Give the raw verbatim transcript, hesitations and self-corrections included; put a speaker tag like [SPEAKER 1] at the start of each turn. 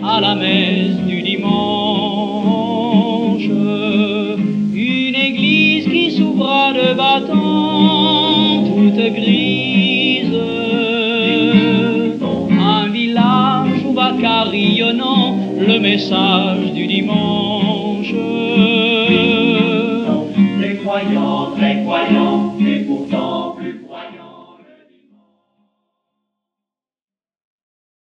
[SPEAKER 1] à la messe du dimanche. Une église qui s'ouvra de battant, toute grise. Un village où va carillonnant le message du dimanche.
[SPEAKER 2] Les croyants, très croyants,